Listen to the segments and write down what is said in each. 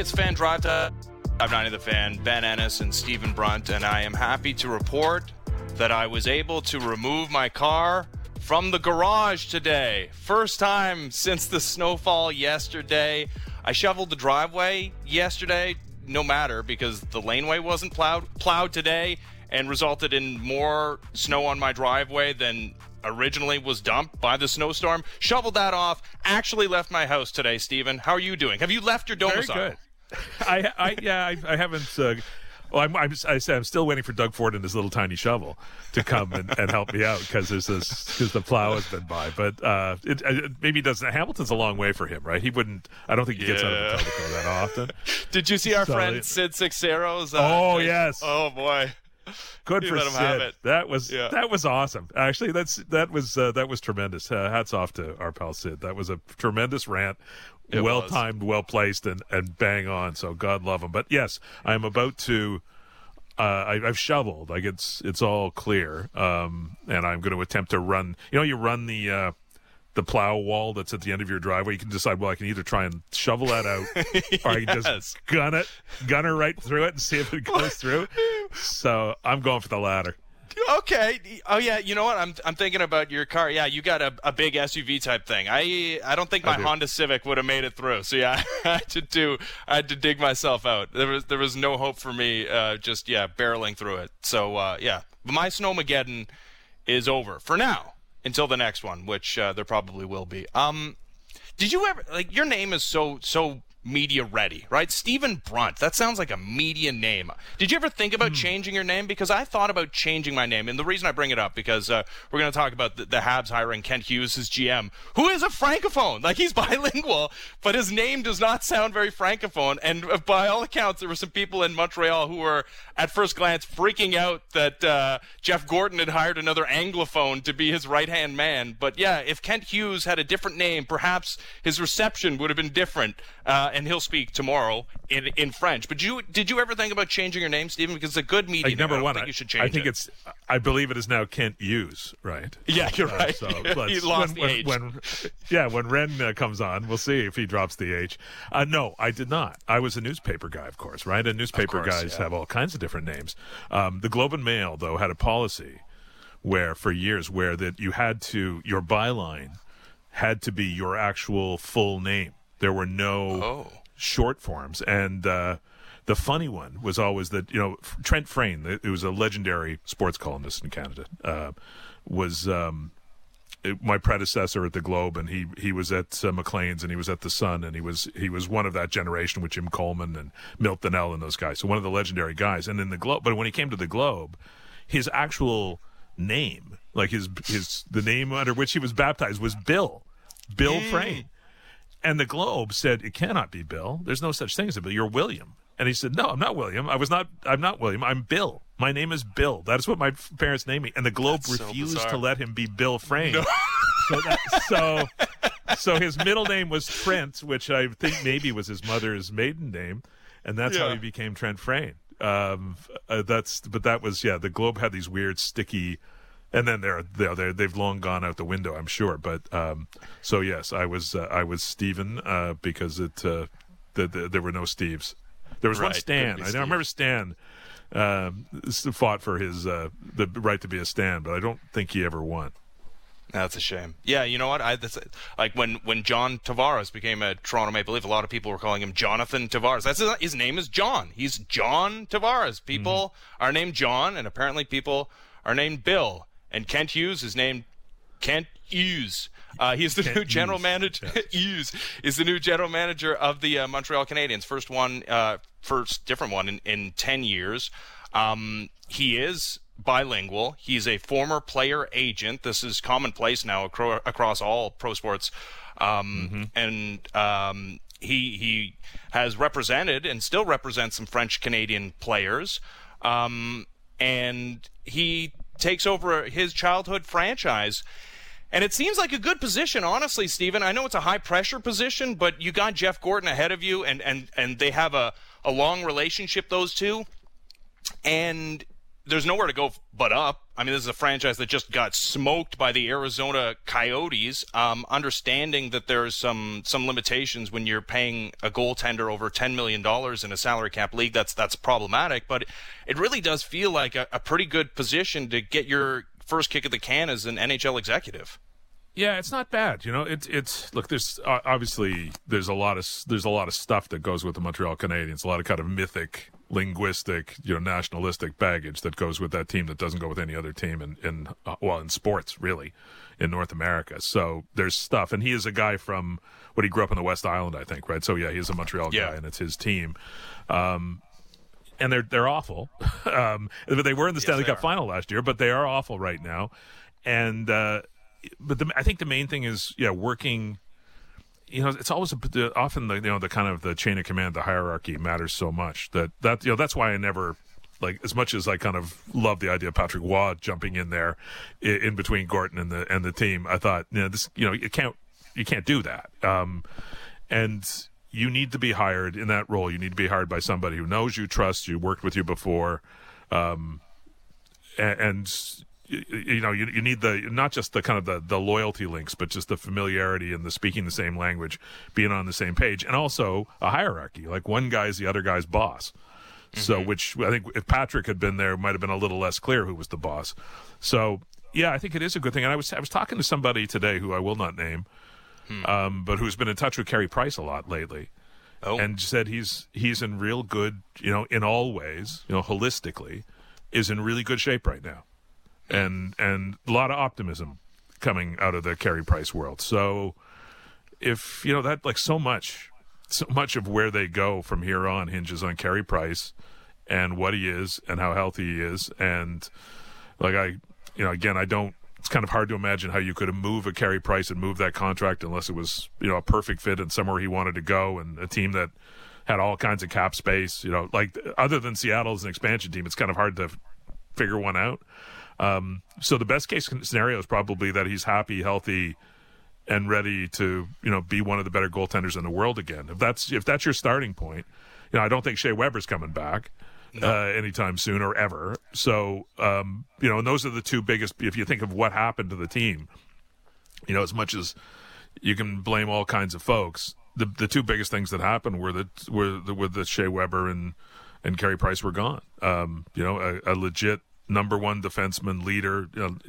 it's Fan Drive Time. I'm 90 The Fan, Ben Ennis and Stephen Brunt, and I am happy to report that I was able to remove my car from the garage today. First time since the snowfall yesterday. I shoveled the driveway yesterday, no matter, because the laneway wasn't plowed today, and resulted in more snow on my driveway than originally was dumped by the snowstorm. Shoveled that off. Actually left my house today, Stephen. How are you doing? Have you left your domicile? Very good. I haven't. I'm still waiting for Doug Ford and his little tiny shovel to come and help me out because the plow has been by. But it maybe doesn't. Hamilton's a long way for him, right? He wouldn't. I don't think he gets out of the Etobicoke that often. Did you see our friend Sid Sixero's? Yes. Oh boy. Good for Sid. That was awesome. Actually, that was tremendous. Hats off to our pal Sid. That was a tremendous rant. Well timed, well placed, and bang on. So God love him. But yes, I'm about to. I've shoveled. Like it's all clear. And I'm going to attempt to run. You run the plow wall that's at the end of your driveway. You can decide. Well, I can either try and shovel that out, or I can just gun her right through it and see if it goes through. So I'm going for the latter. Okay. Oh yeah. You know what? I'm thinking about your car. Yeah, you got a big SUV type thing. I don't think my Honda Civic would have made it through. So yeah, I had to dig myself out. There was no hope for me. Just barreling through it. So yeah, but my Snowmageddon is over for now until the next one, which there probably will be. Did you ever your name is so media ready, right? Stephen Brunt. That sounds like a media name. Did you ever think about changing your name? Because I thought about changing my name, and the reason I bring it up because we're going to talk about the Habs hiring Kent Hughes as GM, who is a francophone. He's bilingual, but his name does not sound very francophone. And by all accounts, there were some people in Montreal who were, at first glance, freaking out that Jeff Gordon had hired another anglophone to be his right-hand man. But yeah, if Kent Hughes had a different name, perhaps his reception would have been different. And he'll speak tomorrow in French. But did you ever think about changing your name, Stephen? Because it's a good media name. Number one, I think you should change it. I believe it is now Kent Hughes, right? Yeah, you're right. So he lost the H. When Ren comes on, we'll see if he drops the H. No, I did not. I was a newspaper guy, of course, right? And newspaper guys have all kinds of different names. The Globe and Mail, though, had a policy for years that you had to, your byline had to be your actual full name. There were no short forms. And the funny one was always that, Trent Frayne, it was a legendary sports columnist in Canada, was my predecessor at the Globe, and he was at Maclean's, and he was at the Sun, and he was one of that generation with Jim Coleman and Milt Donnell and those guys. So one of the legendary guys. And in the Globe, but when he came to the Globe, his actual name, the name under which he was baptized was Bill Frayne. And the Globe said, it cannot be Bill. There's no such thing as a Bill. You're William. And he said, no, I'm not William. I'm not William. I'm Bill. My name is Bill. That is what my parents named me. And the Globe refused to let him be Bill Frayne. No. So his middle name was Trent, which I think maybe was his mother's maiden name. And that's how he became Trent Frayne. The Globe had these weird sticky. And then they've long gone out the window, I'm sure. But so yes, I was Stephen because there were no Steves. There was one Stan. I remember Stan fought for his the right to be a Stan, but I don't think he ever won. That's a shame. Yeah, you know what? When John Tavares became a Toronto Maple Leaf, a lot of people were calling him Jonathan Tavares. His name is John. He's John Tavares. People are named John, and apparently people are named Bill. And Kent Hughes is named Kent Hughes. He's the new general manager. Hughes is the new general manager of the Montreal Canadiens. First different one in 10 years. He is bilingual. He's a former player agent. This is commonplace now across all pro sports. And he has represented and still represents some French Canadian players. And he takes over his childhood franchise. And it seems like a good position, honestly, Stephen. I know it's a high-pressure position, but you got Jeff Gordon ahead of you, and they have a long relationship, those two. And there's nowhere to go but up. I mean, this is a franchise that just got smoked by the Arizona Coyotes. Understanding that there's some limitations when you're paying a goaltender over $10 million in a salary cap league, that's problematic. But it really does feel like a pretty good position to get your first kick at the can as an NHL executive. Yeah, it's not bad. It's look. There's obviously there's a lot of stuff that goes with the Montreal Canadiens. A lot of kind of mythic, linguistic, nationalistic baggage that goes with that team that doesn't go with any other team in sports really, in North America. So there's stuff, and he is a guy from he grew up in the West Island, I think, right? So yeah, he's a Montreal guy, and it's his team. And they're awful. They were in the Stanley Cup final last year, but they are awful right now, and. But I think the main thing is, working. It's always often the kind of the chain of command, the hierarchy matters so much that that's why I never as much as I kind of love the idea of Patrick Waugh jumping in there in between Gorton and the team. I thought this you can't do that, and you need to be hired in that role. You need to be hired by somebody who knows you, trusts you, worked with you before, and. You need not just the kind of the loyalty links, but just the familiarity and the speaking the same language, being on the same page, and also a hierarchy. Like one guy's the other guy's boss. Mm-hmm. So, which I think if Patrick had been there, it might have been a little less clear who was the boss. So, yeah, I think it is a good thing. And I was talking to somebody today who I will not name, but who's been in touch with Carey Price a lot lately, and said he's in real good, in all ways, holistically, is in really good shape right now. And a lot of optimism coming out of the Carey Price world. So if that so much of where they go from here on hinges on Carey Price and what he is and how healthy he is. And it's kind of hard to imagine how you could move a Carey Price and move that contract unless it was, a perfect fit and somewhere he wanted to go and a team that had all kinds of cap space, other than Seattle as an expansion team, it's kind of hard to figure one out. So the best case scenario is probably that he's happy, healthy, and ready to, be one of the better goaltenders in the world again. If that's your starting point, I don't think Shea Weber's coming back anytime soon or ever. So, and those are the two biggest. If you think of what happened to the team, as much as you can blame all kinds of folks, the two biggest things that happened were that Shea Weber and Carey Price were gone. A legit number one defenseman, leader,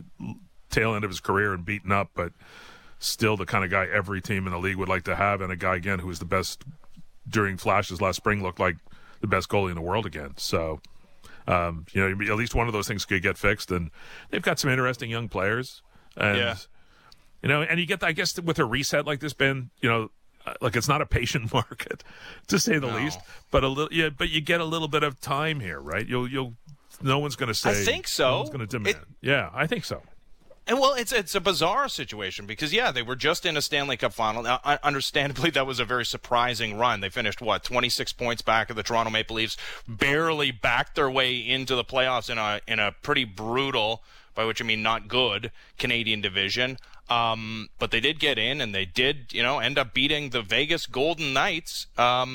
tail end of his career and beaten up, but still the kind of guy every team in the league would like to have, and a guy, again, who was the best during flashes last spring, looked like the best goalie in the world again. So, at least one of those things could get fixed, and they've got some interesting young players. And, and you get, I guess, with a reset like this, Ben, it's not a patient market, to say the least, but but you get a little bit of time here, right? No one's going to say. I think so. No one's going to demand. Yeah, I think so. And it's a bizarre situation because they were just in a Stanley Cup final. Now, understandably, that was a very surprising run. They finished 26 points back of the Toronto Maple Leafs, barely backed their way into the playoffs in a pretty brutal, by which I mean not good, Canadian division. But they did get in, and they did end up beating the Vegas Golden Knights.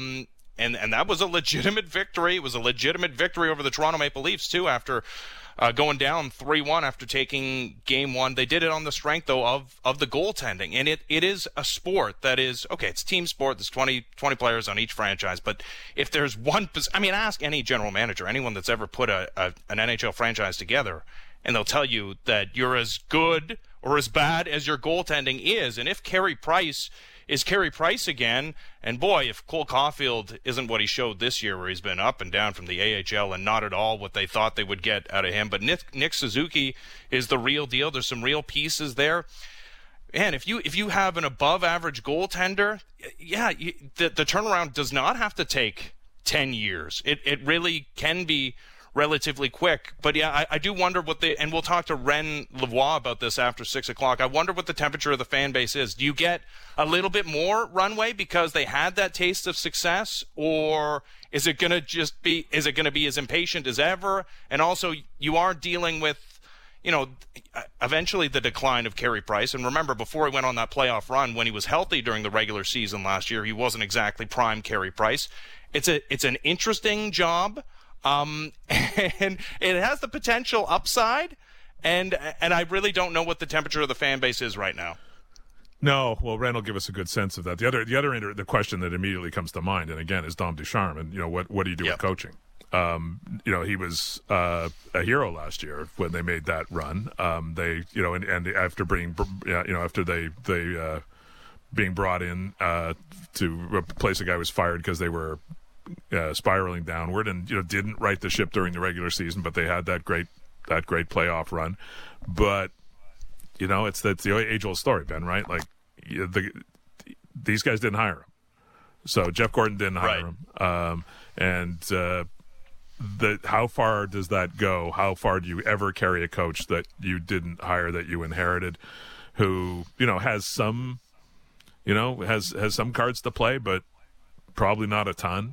And that was a legitimate victory. It was a legitimate victory over the Toronto Maple Leafs, too, after going down 3-1 after taking Game 1. They did it on the strength, though, of the goaltending. And it is a sport that is, it's team sport. There's 20 players on each franchise. But if there's one – ask any general manager, anyone that's ever put an NHL franchise together, and they'll tell you that you're as good or as bad as your goaltending is. And if Carey Price – is Carey Price again, and boy, if Cole Caulfield isn't what he showed this year, where he's been up and down from the AHL and not at all what they thought they would get out of him, but Nick Suzuki is the real deal. There's some real pieces there. And if you have an above-average goaltender, the turnaround does not have to take 10 years. It really can be relatively quick. But I do wonder and we'll talk to Ren Lavoie about this after 6 o'clock. I wonder what the temperature of the fan base is. Do you get a little bit more runway because they had that taste of success, or is it going to be as impatient as ever? And also, you are dealing with, eventually the decline of Carey Price. And remember, before he went on that playoff run, when he was healthy during the regular season last year, he wasn't exactly prime Carey Price. It's an interesting job. and it has the potential upside, and I really don't know what the temperature of the fan base is right now. No, well, Ren will give us a good sense of that. The question that immediately comes to mind, and again, is Dom Ducharme, and what do you do with coaching? He was a hero last year when they made that run. They, and after being brought in to replace a guy who was fired because they were spiraling downward, and didn't right the ship during the regular season, but they had that great playoff run. But it's the age-old story, Ben, right? Like, these guys didn't hire him. So Jeff Gordon didn't hire him. How far does that go? How far do you ever carry a coach that you didn't hire, that you inherited, who, has some, has some cards to play, but probably not a ton?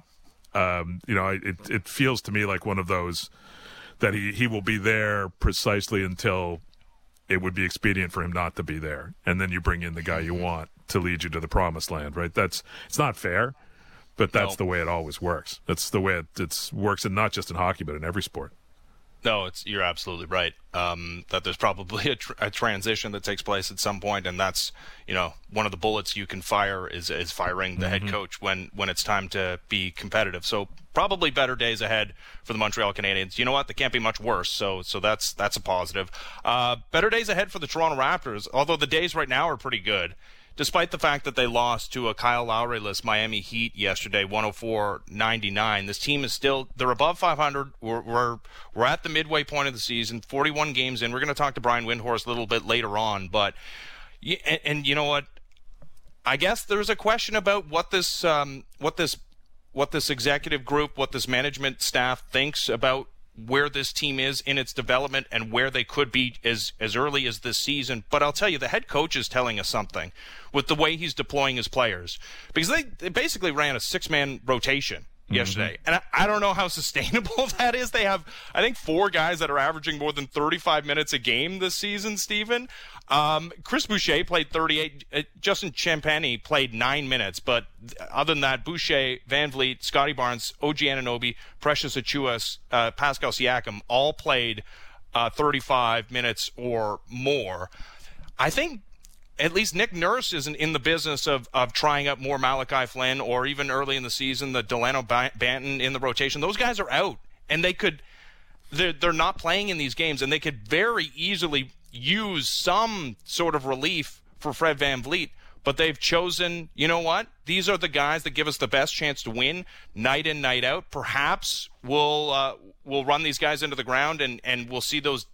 It feels to me like one of those that he will be there precisely until it would be expedient for him not to be there, and then you bring in the guy you want to lead you to the promised land, right? It's not fair, but that's the way it always works. That's the way it works, and not just in hockey, but in every sport. No, you're absolutely right. That there's probably a transition that takes place at some point, and that's one of the bullets you can fire is firing the head coach when it's time to be competitive. So probably better days ahead for the Montreal Canadiens. You know what? They can't be much worse. So that's a positive. Better days ahead for the Toronto Raptors, although the days right now are pretty good. Despite the fact that they lost to a Kyle Lowry-less Miami Heat yesterday, 104-99, this team is still, they're above 500. We're at the midway point of the season, 41 games in. We're going to talk to Brian Windhorst a little bit later on, but, and you know what? I guess there's a question about what this executive group, what this management staff thinks about where this team is in its development and where they could be as early as this season. But I'll tell you, the head coach is telling us something with the way he's deploying his players, because they basically ran a 6-man rotation yesterday. And I don't know how sustainable that is. They have, I think, 4 guys that are averaging more than 35 minutes a game this season, Stephen. Chris Boucher played 38. Justin Champagny played 9 minutes. But other than that, Boucher, Van Vliet, Scotty Barnes, OG Anunoby, Precious Achiuwa, Pascal Siakam all played 35 minutes or more. I think at least Nick Nurse isn't in the business of trying up more Malachi Flynn, or even early in the season, the Delano Banton in the rotation. Those guys are out, and they're not playing in these games, and they could very easily use some sort of relief for Fred Van Vliet. But they've chosen, you know what? These are the guys that give us the best chance to win night in, night out. Perhaps we'll run these guys into the ground, and we'll see those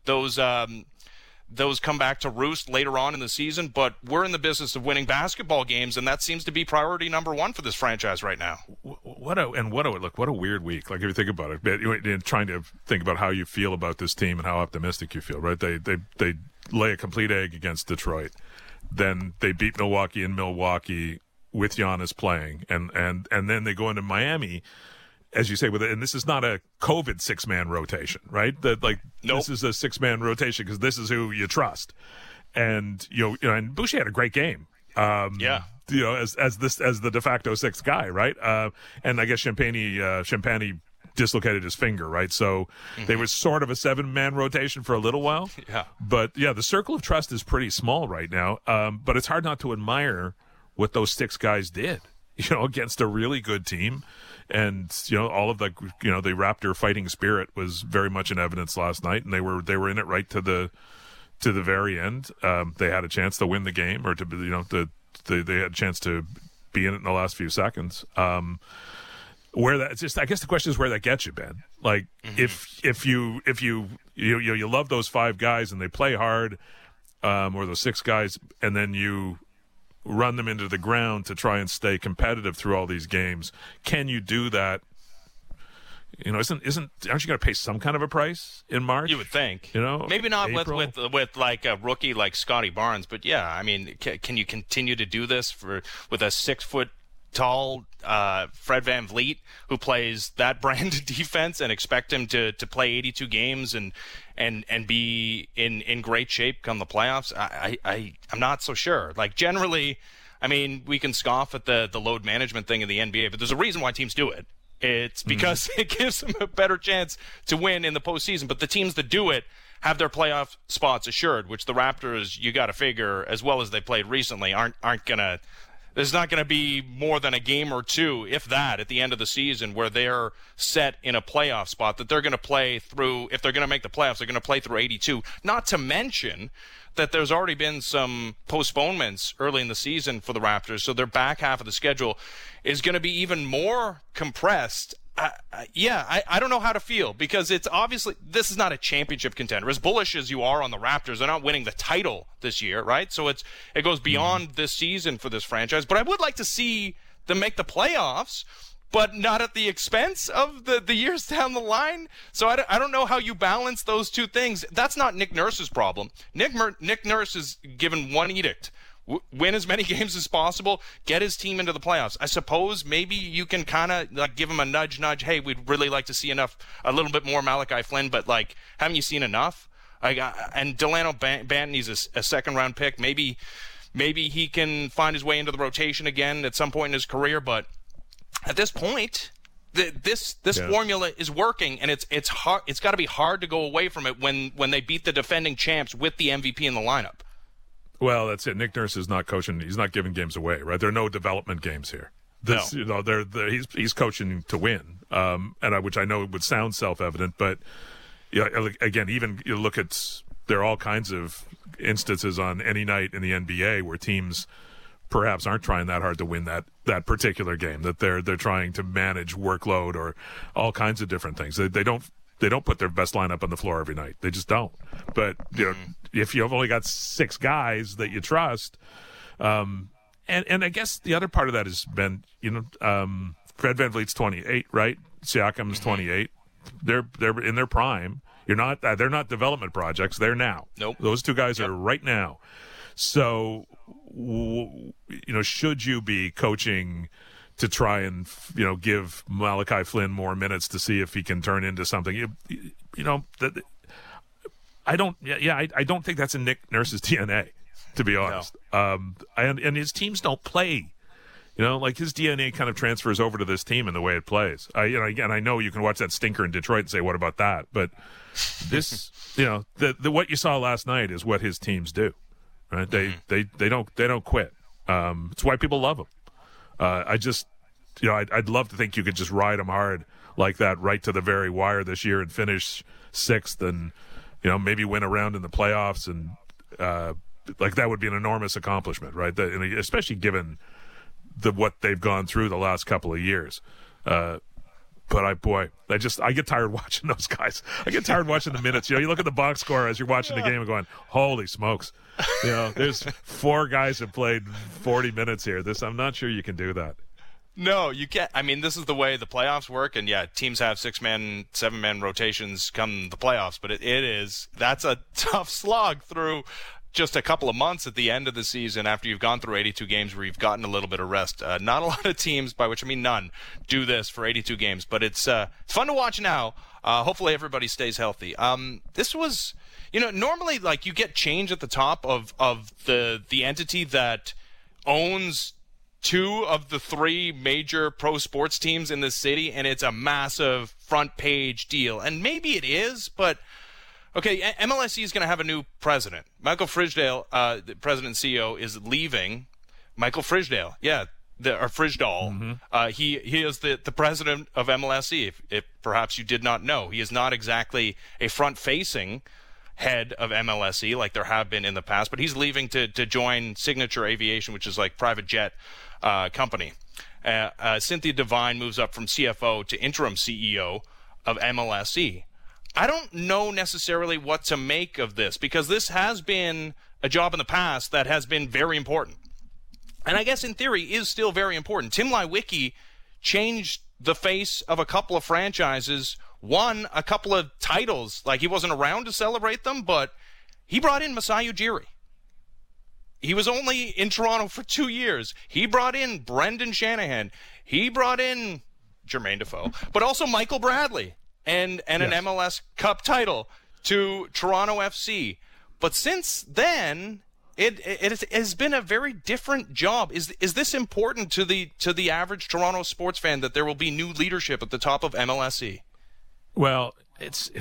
come back to roost later on in the season. But we're in the business of winning basketball games, and that seems to be priority number one for this franchise right now. What a weird week. Like, if you think about it, trying to think about how you feel about this team and how optimistic you feel, right? They lay a complete egg against Detroit. Then they beat Milwaukee in Milwaukee with Giannis playing, and then they go into Miami, as you say, and this is not a COVID 6-man rotation, right? Nope. This is a 6-man rotation because this is who you trust. And and Boucher had a great game. As the de facto 6th guy, right? And I guess Champagny dislocated his finger, right? So they was sort of a 7-man rotation for a little while. Yeah. But the circle of trust is pretty small right now. But it's hard not to admire what those 6 guys did, against a really good team. And all of the the Raptor fighting spirit was very much in evidence last night, and they were in it right to the very end. They had a chance to win the game, or they had a chance to be in it in the last few seconds. I guess the question is where that gets you, Ben. Like, if you love those 5 guys and they play hard, or those 6 guys, and then you run them into the ground to try and stay competitive through all these games, can you do that? Aren't you going to pay some kind of a price in March? You would think. Maybe not April? with like a rookie like Scotty Barnes, but yeah, I mean, can you continue to do this with a 6-foot tall Fred Van Vliet, who plays that brand of defense, and expect him to play 82 games and be in great shape come the playoffs? I'm not so sure. Like, generally, I mean, we can scoff at the load management thing in the NBA, but there's a reason why teams do it. It's because it gives them a better chance to win in the postseason. But the teams that do it have their playoff spots assured, which the Raptors, you got to figure, as well as they played recently, aren't going to. There's not going to be more than a game or two, if that, at the end of the season where they're set in a playoff spot that they're going to play through. If they're going to make the playoffs, they're going to play through 82. Not to mention that there's already been some postponements early in the season for the Raptors, so their back half of the schedule is going to be even more compressed. I don't know how to feel, because it's obviously this is not a championship contender. As bullish as you are on the Raptors, they're not winning the title this year, right? So it goes beyond this season for this franchise. But I would like to see them make the playoffs, but not at the expense of the years down the line. So I don't know how you balance those two things. That's not Nick Nurse's problem. Nick Nurse is given one edict. Win as many games as possible, get his team into the playoffs. I suppose maybe you can kind of like give him a nudge. Hey, we'd really like to see a little bit more Malachi Flynn, but like, haven't you seen enough? And Delano Banton, he's a second-round pick. Maybe he can find his way into the rotation again at some point in his career. But at this point, this formula is working, and it's hard. It's got to be hard to go away from it when they beat the defending champs with the MVP in the lineup. Well, that's it. Nick Nurse is not coaching. He's not giving games away, right? There are no development games here. He's coaching to win, which I know would sound self-evident, but again, even you look at there are all kinds of instances on any night in the NBA where teams perhaps aren't trying that hard to win that particular game, that they're trying to manage workload or all kinds of different things. They don't put their best lineup on the floor every night. They just don't. But if you've only got 6 guys that you trust, and I guess the other part of that has been, Fred VanVleet's 28, right? Siakam's 28. They're in their prime. They're not development projects. They're now. Nope. Those 2 guys are right now. So, should you be coaching to try and give Malachi Flynn more minutes to see if he can turn into something? I don't think that's in Nick Nurse's DNA, to be honest. No. And his teams don't play. Like his DNA kind of transfers over to this team in the way it plays. I know you can watch that stinker in Detroit and say, "What about that?" But this, what you saw last night is what his teams do. Right? They don't quit. It's why people love him. I'd love to think you could just ride him hard like that right to the very wire this year and finish 6th and, maybe win a round in the playoffs. And, that would be an enormous accomplishment, right? Especially given what they've gone through the last couple of years. But I get tired watching those guys. I get tired watching the minutes. You look at the box score as you're watching the game and going, holy smokes. There's 4 guys that played 40 minutes here. I'm not sure you can do that. No, you can't. I mean, this is the way the playoffs work, and teams have 6-man, 7-man rotations come the playoffs, but that's a tough slog through just a couple of months at the end of the season after you've gone through 82 games where you've gotten a little bit of rest. Not a lot of teams, by which I mean none, do this for 82 games, but it's fun to watch now. Hopefully everybody stays healthy. This was, normally like you get change at the top of the entity that owns 2 of the 3 major pro sports teams in the city, and it's a massive front page deal. And maybe it is, but okay, MLSE is going to have a new president. Michael Frizdale, the president and CEO, is leaving. Michael Frizdale, or Frizdal. Mm-hmm. He is the president of MLSE. If perhaps you did not know, he is not exactly a front-facing head of MLSE like there have been in the past, but he's leaving to join Signature Aviation, which is like private jet company. Cynthia Devine moves up from CFO to interim CEO of MLSE. I don't know necessarily what to make of this, because this has been a job in the past that has been very important. And I guess in theory is still very important. Tim Leiweke changed the face of a couple of franchises, won a couple of titles. Like, he wasn't around to celebrate them, but he brought in Masai Ujiri. He was only in Toronto for 2 years. He brought in Brendan Shanahan. He brought in Jermaine Defoe, but also Michael Bradley. And an MLS Cup title to Toronto FC. But since then, It has been a very different job. Is this important to the average Toronto sports fan that there will be new leadership at the top of MLSE? Well, it's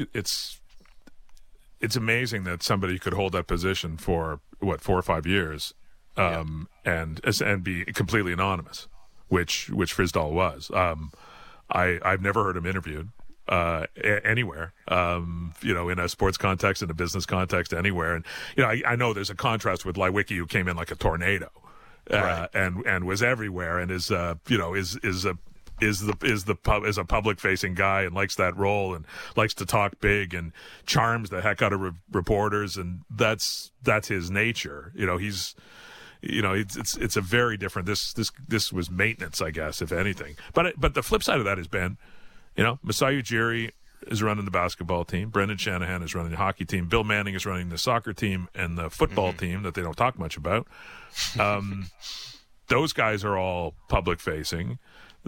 amazing that somebody could hold that position for 4 or 5 years, and be completely anonymous, which Frisdal was. I've never heard him interviewed anywhere, in a sports context, in a business context, anywhere. And I know there's a contrast with Leiweke, who came in like a tornado, right. and was everywhere, and is a public facing guy and likes that role and likes to talk big and charms the heck out of reporters, and that's his nature. It's a very different. This was maintenance, I guess, if anything. But the flip side of that has been, Masai Ujiri is running the basketball team. Brendan Shanahan is running the hockey team. Bill Manning is running the soccer team and the football team that they don't talk much about. Those guys are all public facing.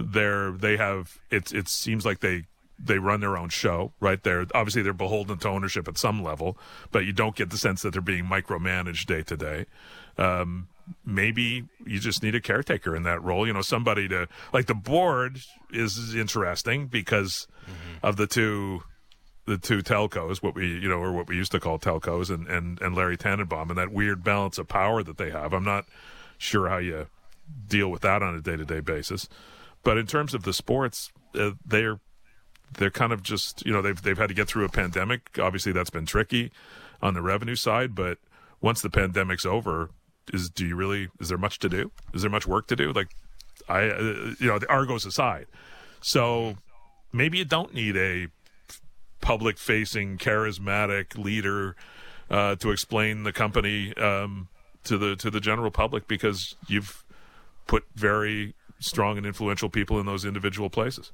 It seems like they run their own show, right? They're beholden to ownership at some level, but you don't get the sense that they're being micromanaged day to day. Maybe you just need a caretaker in that role, somebody to, like, the board is interesting because of the two telcos, what we used to call telcos, and Larry Tannenbaum, and that weird balance of power that they have. I'm not sure how you deal with that on a day-to-day basis. But in terms of the sports, they're kind of just, they've had to get through a pandemic. Obviously, that's been tricky on the revenue side. But once the pandemic's over, is there much to do? Is there much work to do? Like, the Argos aside. So maybe you don't need a public-facing, charismatic leader to explain the company to the general public, because you've put very strong and influential people in those individual places.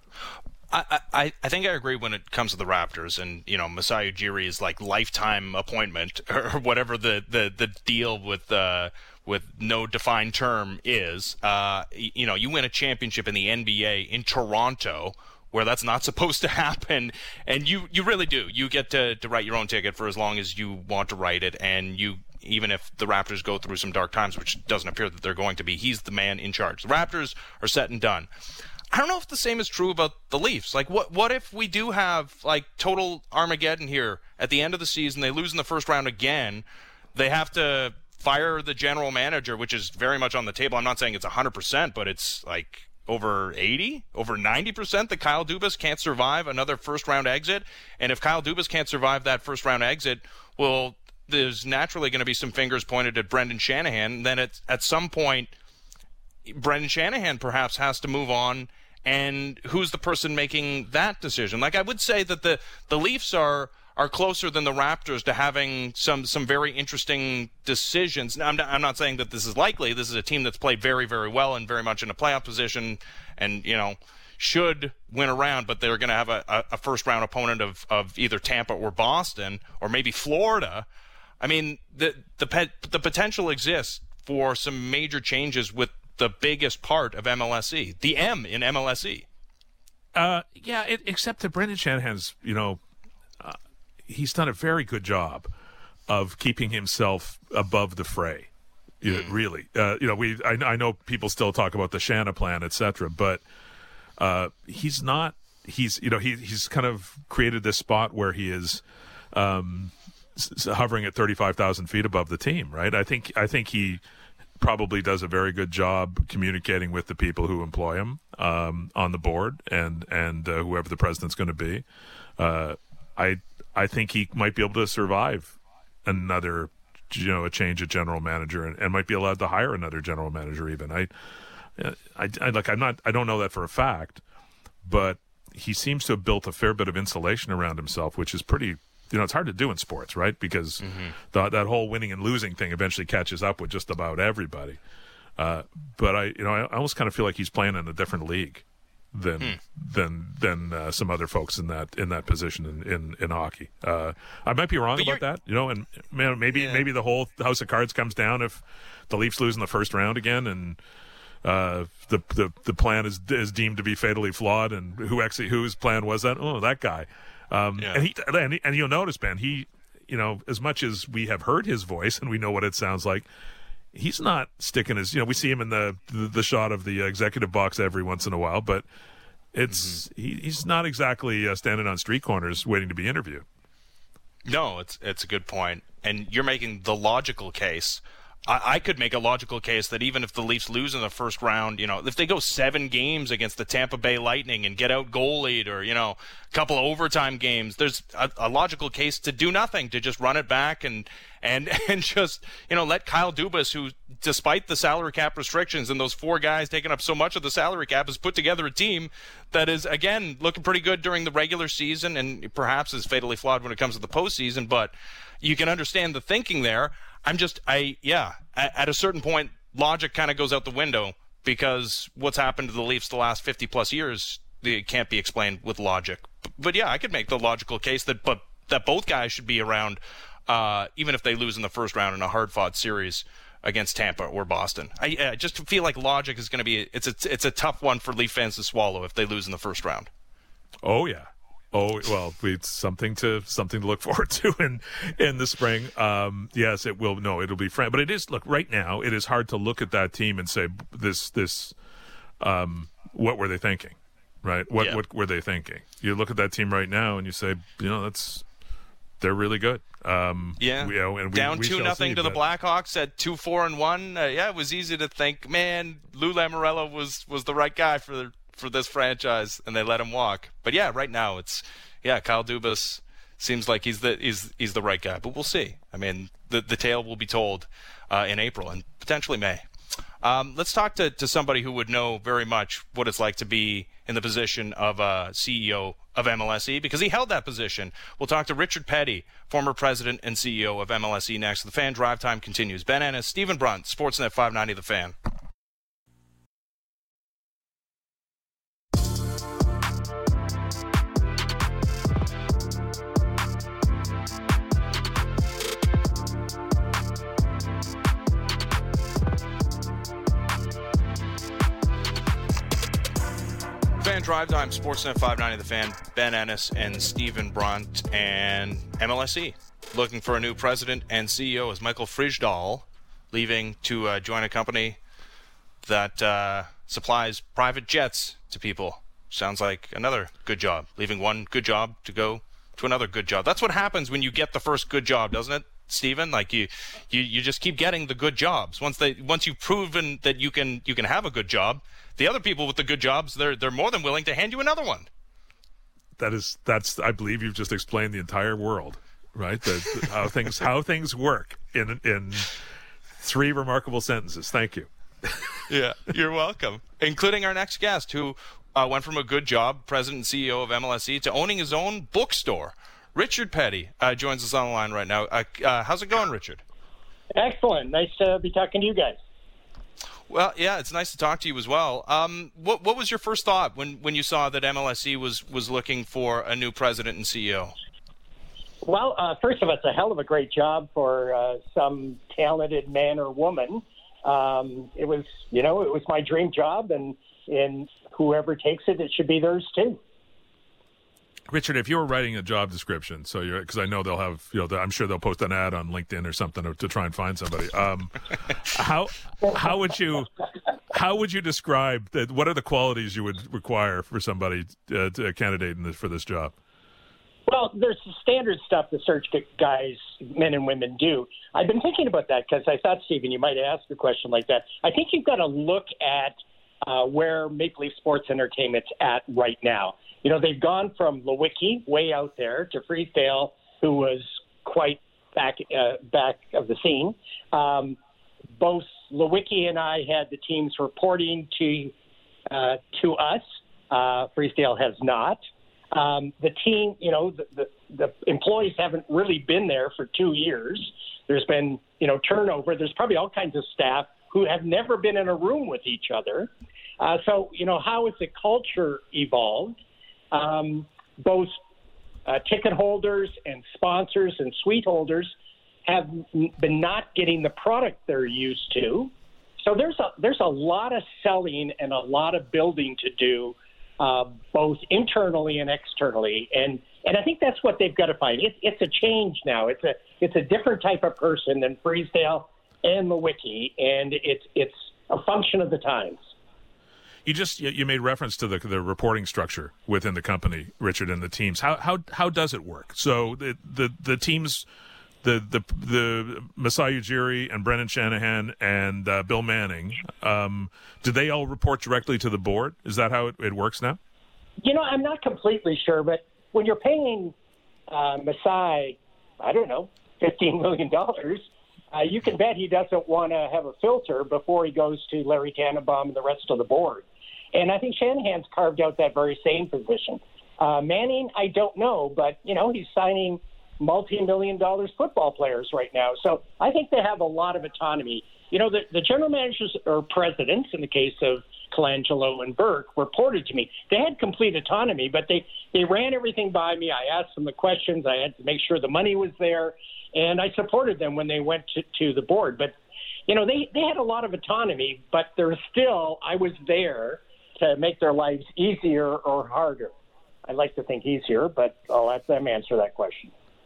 I think I agree when it comes to the Raptors, and Masai Ujiri's like lifetime appointment or whatever the deal with no defined term is. You win a championship in the NBA in Toronto, where that's not supposed to happen, and you really do. You get to write your own ticket for as long as you want to write it, and even if the Raptors go through some dark times, which doesn't appear that they're going to be, he's the man in charge. The Raptors are set and done. I don't know if the same is true about the Leafs. Like, what if we do have, like, total Armageddon here at the end of the season? They lose in the first round again. They have to fire the general manager, which is very much on the table. I'm not saying it's 100%, but it's like over 80, over 90% that Kyle Dubas can't survive another first-round exit. And if Kyle Dubas can't survive that first-round exit, well, there's naturally going to be some fingers pointed at Brendan Shanahan. Then at some point, Brendan Shanahan perhaps has to move on. And who's the person making that decision? Like, I would say that the Leafs are closer than the Raptors to having some very interesting decisions. Now, I'm not saying that this is likely. This is a team that's played very, very well and very much in a playoff position, and should win a round. But they're going to have a first round opponent of either Tampa or Boston or maybe Florida. I mean, the potential exists for some major changes with the biggest part of MLSE, the M in MLSE. Except that Brendan Shanahan's, he's done a very good job of keeping himself above the fray. Really, I know people still talk about the Shana plan, etc., but he's not. He's kind of created this spot where he is hovering at 35,000 feet above the team. Right. I think he probably does a very good job communicating with the people who employ him on the board and whoever the president's going to be. I think he might be able to survive another, a change of general manager and might be allowed to hire another general manager even. I don't know that for a fact, but he seems to have built a fair bit of insulation around himself, which is pretty. It's hard to do in sports, right? Because that whole winning and losing thing eventually catches up with just about everybody. But I almost kind of feel like he's playing in a different league than some other folks in that position in hockey. I might be wrong about that, and maybe the whole house of cards comes down if the Leafs lose in the first round again, and the plan is deemed to be fatally flawed, and whose plan was that? Oh, that guy. And you'll notice, Ben, he as much as we have heard his voice and we know what it sounds like, he's not sticking his, we see him in the shot of the executive box every once in a while, but he's not exactly standing on street corners waiting to be interviewed. No, it's a good point. And you're making the logical case. I could make a logical case that even if the Leafs lose in the first round, if they go 7 games against the Tampa Bay Lightning and get out goalied, or, a couple of overtime games, there's a logical case to do nothing, to just run it back and just, let Kyle Dubas, who, despite the salary cap restrictions and those 4 guys taking up so much of the salary cap, has put together a team that is, again, looking pretty good during the regular season and perhaps is fatally flawed when it comes to the postseason. But you can understand the thinking there. At a certain point, logic kind of goes out the window, because what's happened to the Leafs the last 50 plus years, it can't be explained with logic. But yeah, I could make the logical case that both guys should be around, even if they lose in the first round in a hard fought series against Tampa or Boston. I just feel like logic is going to be, it's a tough one for Leaf fans to swallow if they lose in the first round. Oh yeah. Oh, well, it's something to look forward to in the spring. Yes, it will. No, it'll be frank. But it is, look, right now, it is hard to look at that team and say, what were they thinking, right? What were they thinking? You look at that team right now and you say, they're really good. And down 2-0 to the Blackhawks at 2-4-1. It was easy to think, man, Lou Lamoriello was the right guy for this franchise, and they let him walk. But yeah, right now Kyle Dubas seems like he's the right guy. But we'll see. I mean, the tale will be told in April and potentially May. Let's talk to somebody who would know very much what it's like to be in the position of CEO of MLSE, because he held that position. We'll talk to Richard Petty, former president and CEO of MLSE, next. The Fan Drive Time continues. Ben Ennis, Stephen Brunt, Sportsnet 590 The Fan. Fan Drive Time, Sportsnet 590 The Fan, Ben Ennis and Stephen Brunt, and MLSE looking for a new president and CEO as Michael Frijdal leaving to join a company that supplies private jets to people. Sounds like another good job, leaving one good job to go to another good job. That's what happens when you get the first good job, doesn't it, Stephen? Like you just keep getting the good jobs. Once you've proven that you can have a good job, the other people with the good jobs, they're more than willing to hand you another one. That's I believe you've just explained the entire world, right? How things work in 3 remarkable sentences. Thank you. Yeah, you're welcome. Including our next guest, who went from a good job, president and CEO of MLSE, to owning his own bookstore. Richard Petty joins us on the line right now. How's it going, Richard? Excellent. Nice to be talking to you guys. Well, yeah, it's nice to talk to you as well. What was your first thought when you saw that MLSE was looking for a new president and CEO? Well, first of all, it's a hell of a great job for some talented man or woman. It was my dream job, and whoever takes it, it should be theirs too. Richard, if you were writing a job description, because I know they'll have, I'm sure they'll post an ad on LinkedIn or something to try and find somebody. How would you describe that? What are the qualities you would require for somebody a candidate for this job? Well, there's the standard stuff the search guys, men and women, do. I've been thinking about that because I thought, Stephen, you might ask a question like that. I think you've got to look at where Maple Leaf Sports Entertainment's at right now. They've gone from Lewicki, way out there, to Freesdale, who was quite back of the scene. Both Lewicki and I had the teams reporting to us. Freesdale has not. The team, the employees haven't really been there for 2 years. There's been, turnover. There's probably all kinds of staff who have never been in a room with each other. So, how has the culture evolved? Both ticket holders and sponsors and suite holders have been not getting the product they're used to. So there's a lot of selling and a lot of building to do, both internally and externally. And And I think that's what they've got to find. It's a change now. It's a different type of person than Freesdale and Lewicki, and it's a function of the times. You made reference to the reporting structure within the company, Richard, and the teams. How does it work? So the teams, the Masai Ujiri and Brendan Shanahan and Bill Manning, do they all report directly to the board? Is that how it works now? I'm not completely sure, but when you're paying Masai, I don't know, $15 million, you can bet he doesn't want to have a filter before he goes to Larry Tannenbaum and the rest of the board. And I think Shanahan's carved out that very same position. Manning, I don't know, but, he's signing multi-million-dollar football players right now. So I think they have a lot of autonomy. The general managers or presidents, in the case of Colangelo and Burke, reported to me. They had complete autonomy, but they ran everything by me. I asked them the questions. I had to make sure the money was there, and I supported them when they went to the board. But, they had a lot of autonomy, but I was there to make their lives easier or harder. I'd like to think easier, but I'll let them answer that question.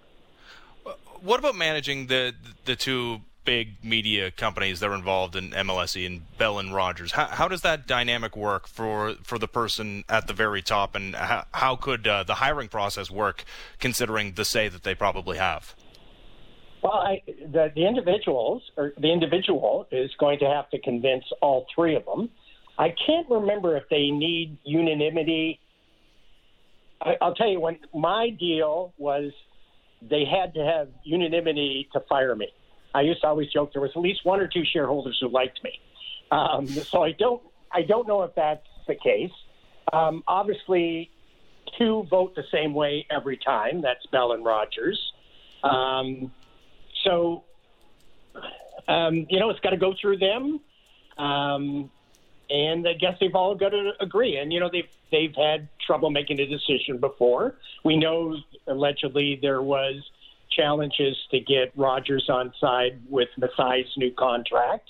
What about managing the two big media companies that are involved in MLSE and Bell and Rogers? How does that dynamic work for the person at the very top, and how could the hiring process work considering the say that they probably have? Well, the individual is going to have to convince all three of them. I can't remember if they need unanimity. I'll tell you, when my deal was they had to have unanimity to fire me. I used to always joke there was at least one or two shareholders who liked me. So I don't know if that's the case. Obviously, two vote the same way every time. That's Bell and Rogers. It's got to go through them. And I guess they've all got to agree. And, they've had trouble making a decision before. We know allegedly there was challenges to get Rogers on side with Masai's new contract.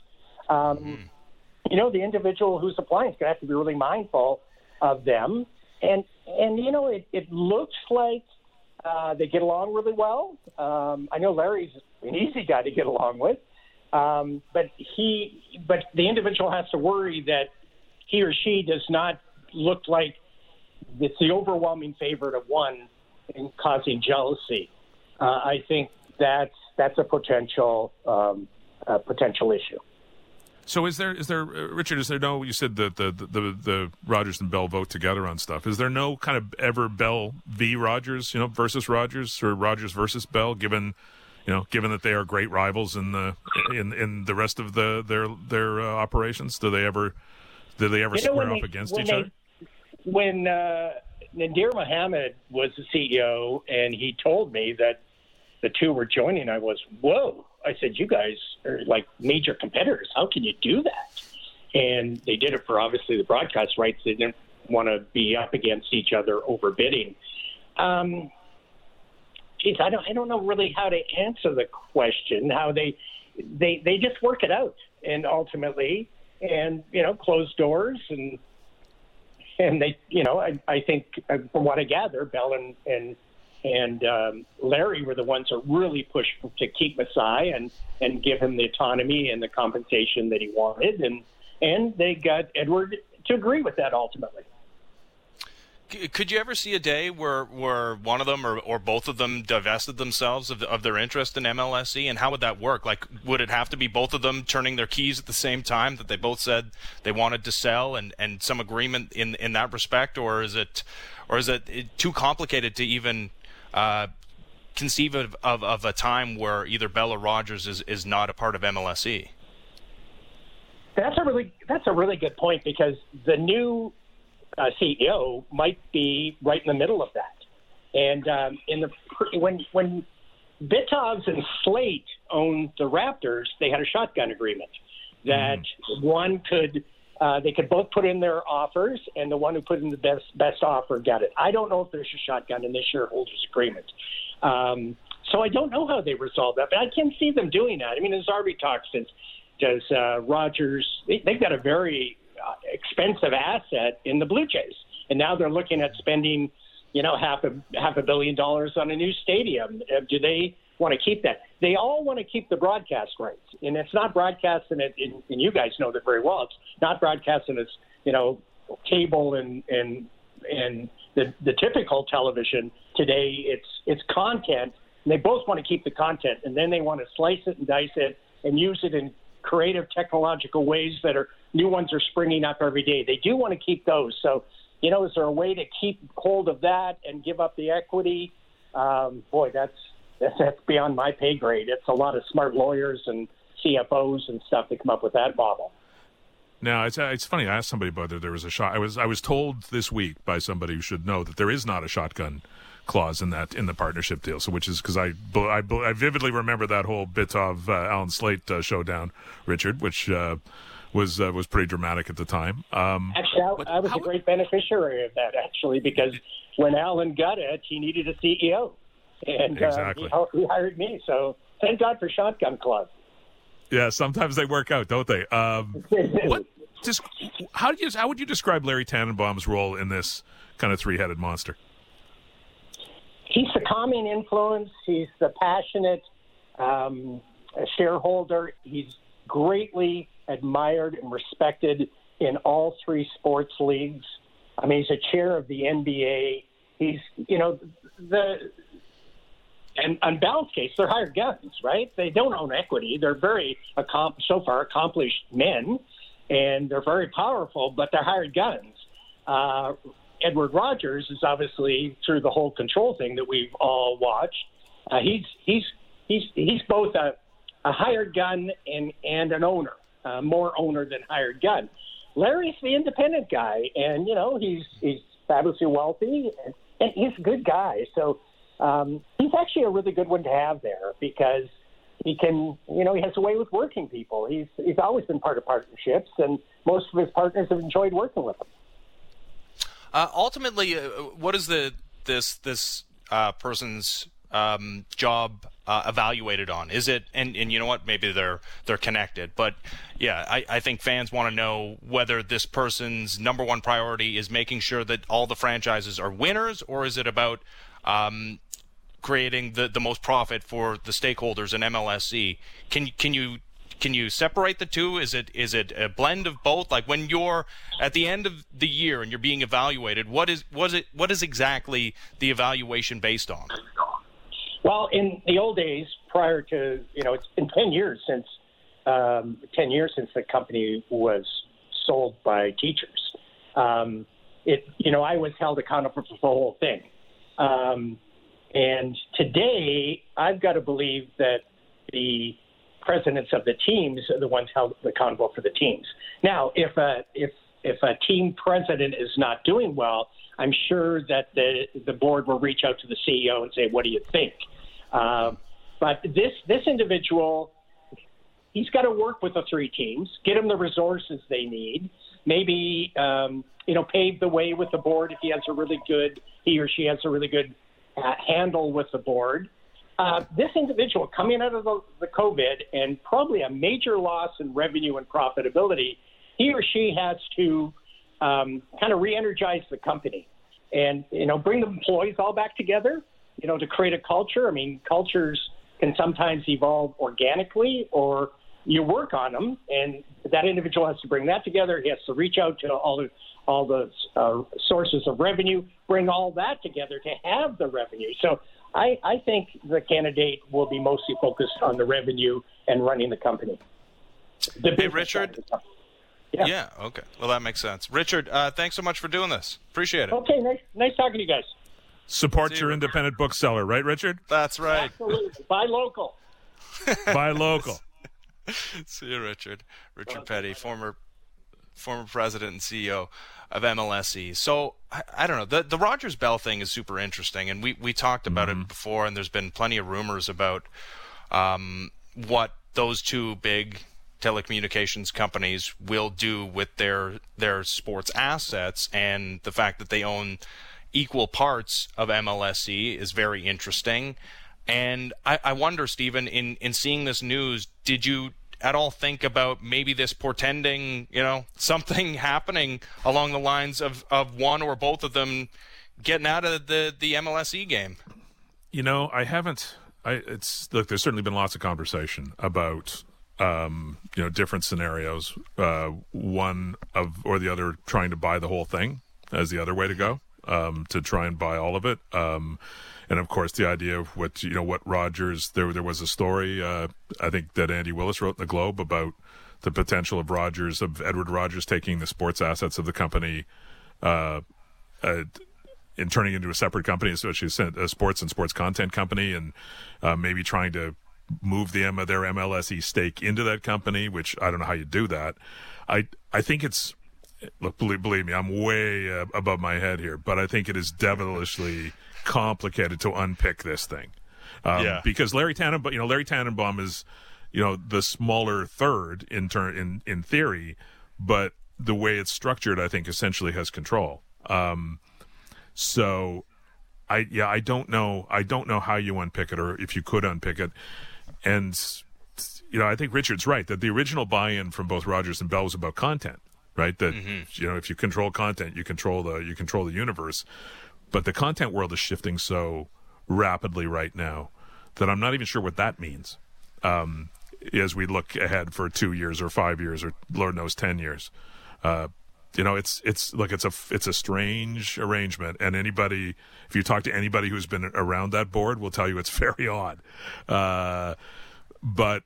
The individual who's applying is going to have to be really mindful of them. And it looks like they get along really well. I know Larry's an easy guy to get along with. But the individual has to worry that he or she does not look like it's the overwhelming favorite of one in causing jealousy. I think that's a potential issue. So is there Richard? Is there no? You said that the Rogers and Bell vote together on stuff. Is there no kind of ever Bell v. Rogers, versus Rogers, or Rogers versus Bell, given that they are great rivals in the rest of their operations? Do they ever square up against each other? When Nadir Mohammed was the CEO and he told me that the two were joining, I was, whoa. I said, you guys are like major competitors. How can you do that? And they did it for obviously the broadcast rights. They didn't want to be up against each other over bidding. I don't know really how to answer the question. How they just work it out, and ultimately, close doors, and they, I think from what I gather, Bell and Larry were the ones that really pushed to keep Masai and give him the autonomy and the compensation that he wanted, and they got Edward to agree with that ultimately. Could you ever see a day where one of them or both of them divested themselves of their interest in MLSE, and how would that work? Like, would it have to be both of them turning their keys at the same time, that they both said they wanted to sell, and some agreement in that respect, or is it too complicated to even conceive of a time where either Bell or Rogers is not a part of MLSE? That's a really good point, because the new CEO might be right in the middle of that. And when Bitovs and Slate owned the Raptors, they had a shotgun agreement that one could they could both put in their offers, and the one who put in the best offer got it. I don't know if there's a shotgun in this shareholders agreement. So I don't know how they resolve that, but I can see them doing that. I mean, as Arby talks, does Rogers, they've got a very expensive asset in the Blue Jays, and now they're looking at spending half $1 billion on a new stadium. Do they want to keep that? They all want to keep the broadcast rights, and it's not broadcasting it. And you guys know that very well. It's not broadcasting as cable and the typical television today. It's content, and they both want to keep the content, and then they want to slice it and dice it and use it in creative technological ways that are new ones are springing up every day. They do want to keep those. So, is there a way to keep hold of that and give up the equity? That's beyond my pay grade. It's a lot of smart lawyers and CFOs and stuff that come up with that model. Now, it's funny. I asked somebody whether there was a shot. I was told this week by somebody who should know that there is not a shotgun clause in the partnership deal. So, which is because I vividly remember that whole bit of Alan Slate showdown, Richard, which was pretty dramatic at the time. Actually, I was a great beneficiary of that, actually, because when Alan got it, he needed a CEO, and exactly. He hired me. So thank God for shotgun clause. Yeah, sometimes they work out, don't they? How would you describe Larry Tannenbaum's role in this kind of three-headed monster? He's the calming influence. He's the passionate shareholder. He's greatly admired and respected in all three sports leagues. I mean, he's a chair of the NBA. He's, and on balance case, they're hired guns, right? They don't own equity. They're very accomplished men, and they're very powerful, but they're hired guns. Edward Rogers is obviously, through the whole control thing that we've all watched, he's both a hired gun and an owner, more owner than hired gun. Larry's the independent guy, and he's fabulously wealthy, and he's a good guy. So he's actually a really good one to have there because he can, he has a way with working people. He's always been part of partnerships, and most of his partners have enjoyed working with him. Ultimately, what is this person's job evaluated on? Is it and you know what? Maybe they're connected, but yeah, I think fans want to know whether this person's number one priority is making sure that all the franchises are winners, or is it about creating the most profit for the stakeholders in MLSE? Can you separate the two? Is it a blend of both? Like when you're at the end of the year and you're being evaluated, what is exactly the evaluation based on? Well, in the old days, prior to it's been 10 years since the company was sold by teachers. I was held accountable for the whole thing, and today I've got to believe that the presidents of the teams are the ones held accountable for the teams. Now, if a team president is not doing well, I'm sure that the board will reach out to the CEO and say, "What do you think?" But this individual, he's got to work with the three teams, get them the resources they need, maybe pave the way with the board if he or she has a really good handle with the board. This individual coming out of the COVID and probably a major loss in revenue and profitability, he or she has to kind of re-energize the company and, bring the employees all back together, to create a culture. I mean, cultures can sometimes evolve organically or you work on them, and that individual has to bring that together. He has to reach out to all the sources of revenue, bring all that together to have the revenue. So I think the candidate will be mostly focused on the revenue and running the company. Hey, Richard. Yeah. Okay. Well, that makes sense. Richard, thanks so much for doing this. Appreciate it. Okay. Nice talking to you guys. Support your independent bookseller, right, Richard? That's right. Absolutely. Buy local. Buy local. See you, Richard. Richard Petty, former president and CEO of MLSE. So I don't know. The Rogers Bell thing is super interesting, and we talked about it before, and there's been plenty of rumors about what those two big telecommunications companies will do with their sports assets, and the fact that they own equal parts of MLSE is very interesting. And I wonder, Stephen, in seeing this news, did you at all think about maybe this portending, something happening along the lines of one or both of them getting out of the MLSE game? You know, I haven't. Look, there's certainly been lots of conversation about different scenarios. One or the other trying to buy the whole thing as the other way to go, to try and buy all of it. And of course, the idea of what Rogers. There was a story I think that Andy Willis wrote in the Globe about the potential of Edward Rogers taking the sports assets of the company and turning into a separate company, especially a sports and sports content company, and maybe trying to move their MLSE stake into that company, which I don't know how you do that. I think it's, look, believe me, I'm way above my head here, but I think it is devilishly complicated to unpick this thing. Because Larry Tannenbaum is, the smaller third in theory, but the way it's structured, I think, essentially has control. So I don't know how you unpick it, or if you could unpick it. And I think Richard's right that the original buy-in from both Rogers and Bell was about content, right? That if you control content, you control the universe. But the content world is shifting so rapidly right now that I'm not even sure what that means. As we look ahead for 2 years or 5 years or Lord knows 10 years. It's a strange arrangement, and if you talk to anybody who's been around that board, will tell you it's very odd. But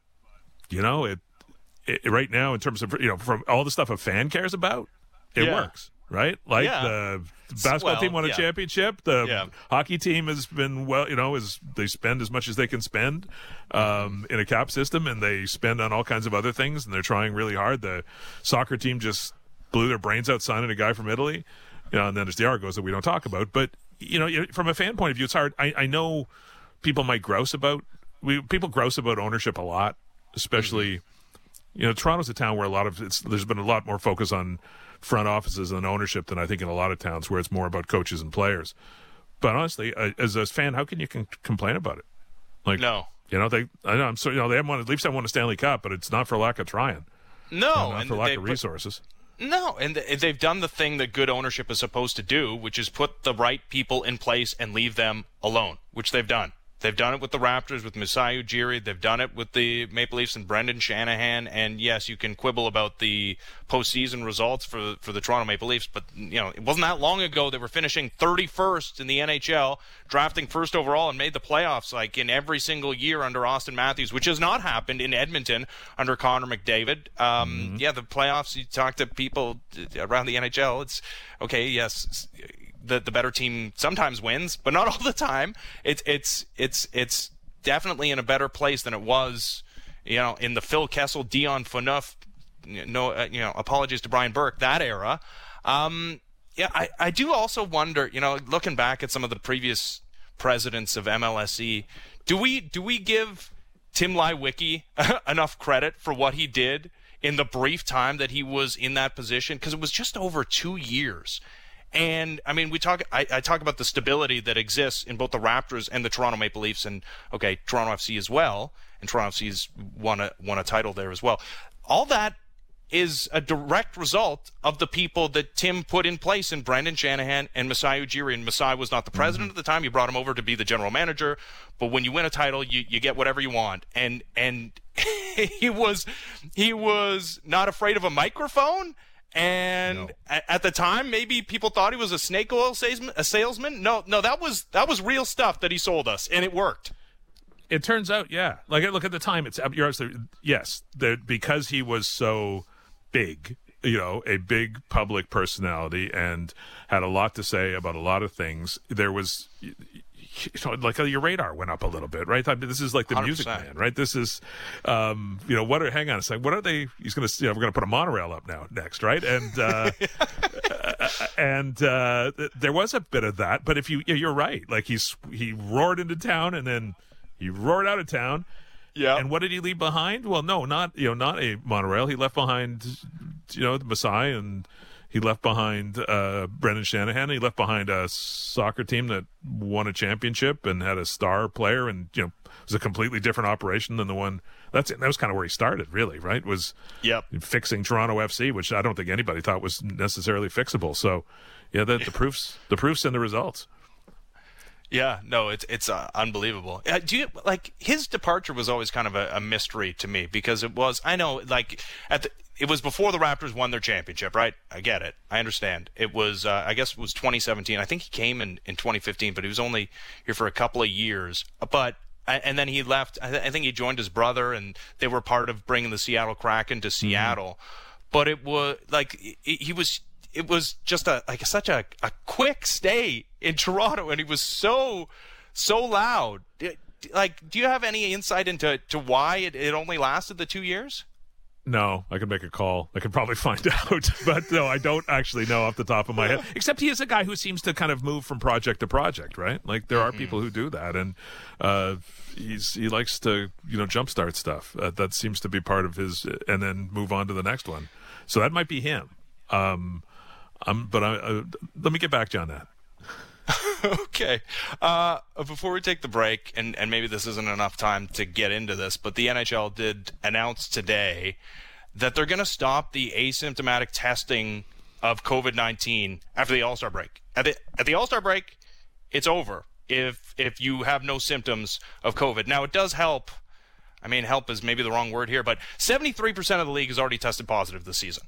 right now, in terms of from all the stuff a fan cares about, it works, right? Like the basketball team won a championship. The hockey team has been they spend as much as they can spend in a cap system, and they spend on all kinds of other things, and they're trying really hard. The soccer team just blew their brains out signing a guy from Italy, and then there's the Argos that we don't talk about. But from a fan point of view, it's hard. I know people might grouse about ownership a lot, especially Toronto's a town where there's been a lot more focus on front offices and ownership than I think in a lot of towns where it's more about coaches and players. But honestly, as a fan, how can you complain about it? Like, no, they haven't won. Leafs haven't won a Stanley Cup, but it's not for lack of trying. No, not for lack of resources. No, and they've done the thing that good ownership is supposed to do, which is put the right people in place and leave them alone, which they've done. They've done it with the Raptors, with Masai Ujiri. They've done it with the Maple Leafs and Brendan Shanahan. And yes, you can quibble about the postseason results for the Toronto Maple Leafs, but it wasn't that long ago they were finishing 31st in the NHL, drafting first overall, and made the playoffs like in every single year under Austin Matthews, which has not happened in Edmonton under Connor McDavid. The playoffs. You talk to people around the NHL. It's okay. Yes. The better team sometimes wins, but not all the time. It's definitely in a better place than it was, in the Phil Kessel, Dion Phaneuf, apologies to Brian Burke, that era. I do also wonder, looking back at some of the previous presidents of MLSE, do we give Tim Leiweke enough credit for what he did in the brief time that he was in that position? Because it was just over 2 years. And I mean, I talk about the stability that exists in both the Raptors and the Toronto Maple Leafs, and Toronto FC as well. And Toronto FC's won a title there as well. All that is a direct result of the people that Tim put in place in Brendan Shanahan and Masai Ujiri. And Masai was not the president at the time. You brought him over to be the general manager. But when you win a title, you get whatever you want. And he was not afraid of a microphone. And at the time, maybe people thought he was a snake oil salesman. No, that was real stuff that he sold us, and it worked. It turns out, yeah. Like, look, at the time, you're absolutely, yes, because he was so big, a big public personality and had a lot to say about a lot of things, there was, your radar went up a little bit, right? I mean, this is like the 100%. Music Man, right? This is, hang on a second. What are they, we're going to put a monorail up next, right? And, there was a bit of that, but you're right. Like he roared into town and then he roared out of town. Yeah. And what did he leave behind? Well, no, not a monorail. He left behind, the Masai, and he left behind Brendan Shanahan. He left behind a soccer team that won a championship and had a star player and, was a completely different operation than the one that was kind of where he started, really, right? Was fixing Toronto FC, which I don't think anybody thought was necessarily fixable. So, yeah, the proof's in the results. Yeah, no, it's unbelievable. Do you like his departure was always kind of a mystery to me because it was, I know, like it was before the Raptors won their championship, right? I get it. I understand. It was, I guess it was 2017. I think he came in 2015, but he was only here for a couple of years. And then he left. I think he joined his brother, and they were part of bringing the Seattle Kraken to Seattle. But it was like it was just such a quick stay in Toronto, and he was so loud. Like, do you have any insight into why it only lasted the 2 years? No, I could make a call. I could probably find out. But no, I don't actually know off the top of my head. Except he is a guy who seems to kind of move from project to project, right? Like, there are people who do that, and he likes to, jumpstart stuff. That seems to be part of his, and then move on to the next one. So that might be him. But let me get back to you on that. Okay. Before we take the break, and maybe this isn't enough time to get into this, but the NHL did announce today that they're going to stop the asymptomatic testing of COVID-19 after the All-Star break. At the All-Star break, it's over if you have no symptoms of COVID. Now, it does help. I mean, help is maybe the wrong word here, but 73% of the league has already tested positive this season.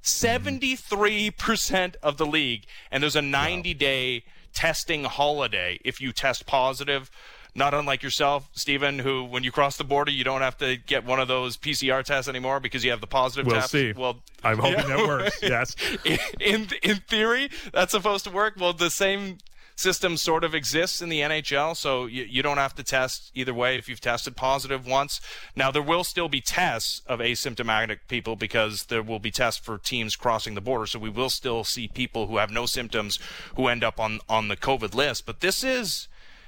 73% of the league, and there's a 90-day testing holiday if you test positive. Not unlike yourself, Stephen, who when you cross the border, you don't have to get one of those PCR tests anymore because you have the positive test. We'll see. Well, I'm hoping that works. Yes. In theory, that's supposed to work. Well, the same system sort of exists in the NHL, so you don't have to test either way if you've tested positive once. Now, there will still be tests of asymptomatic people because there will be tests for teams crossing the border, so we will still see people who have no symptoms who end up on the COVID list. But this is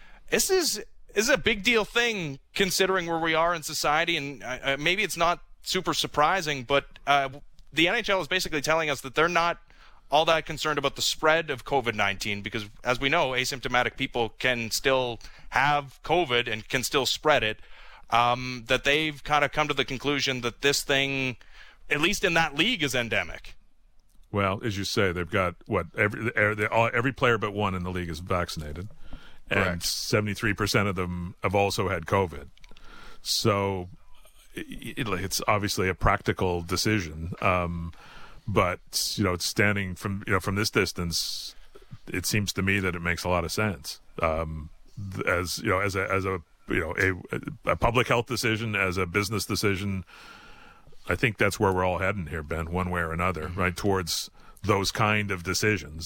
a big deal thing considering where we are in society, and maybe it's not super surprising, but the NHL is basically telling us that they're not all that concerned about the spread of COVID-19 because, as we know, asymptomatic people can still have COVID and can still spread it, that they've kind of come to the conclusion that this thing, at least in that league, is endemic. Well, as you say, they've got, every player but one in the league is vaccinated, and 73% of them have also had COVID. So it's obviously a practical decision. But it's standing from this distance, it seems to me that it makes a lot of sense. As a public health decision, as a business decision, I think that's where we're all heading here, Ben, one way or another, right? Towards those kind of decisions.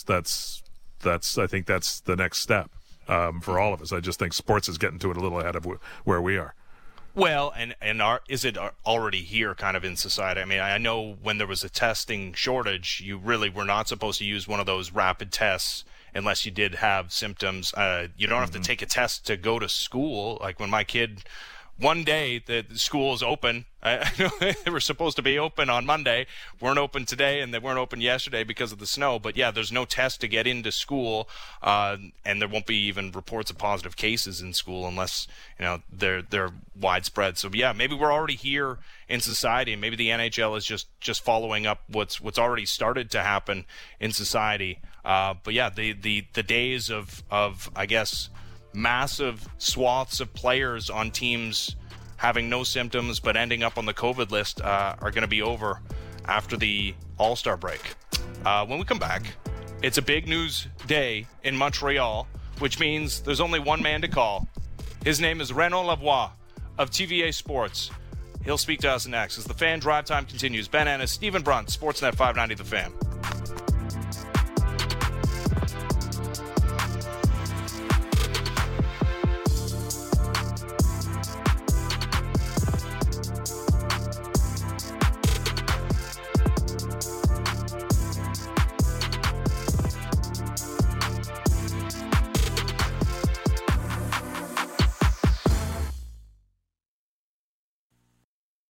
I think that's the next step for all of us. I just think sports is getting to it a little ahead of where we are. Well, is it already here kind of in society? I mean, I know when there was a testing shortage, you really were not supposed to use one of those rapid tests unless you did have symptoms. You don't have to take a test to go to school. Like when my kid, one day the school is open. I know they were supposed to be open on Monday, weren't open today, and they weren't open yesterday because of the snow. But yeah, there's no test to get into school, and there won't be even reports of positive cases in school unless they're widespread. So yeah, maybe we're already here in society, and maybe the NHL is just following up what's already started to happen in society. But yeah, the days of I guess massive swaths of players on teams having no symptoms but ending up on the COVID list are going to be over after the All-Star break. When we come back, it's a big news day in Montreal, which means there's only one man to call. His name is Renaud Lavoie of TVA Sports. He'll speak to us next as the Fan Drive Time continues. Ben Ennis, Stephen Brunt, Sportsnet 590 The Fan.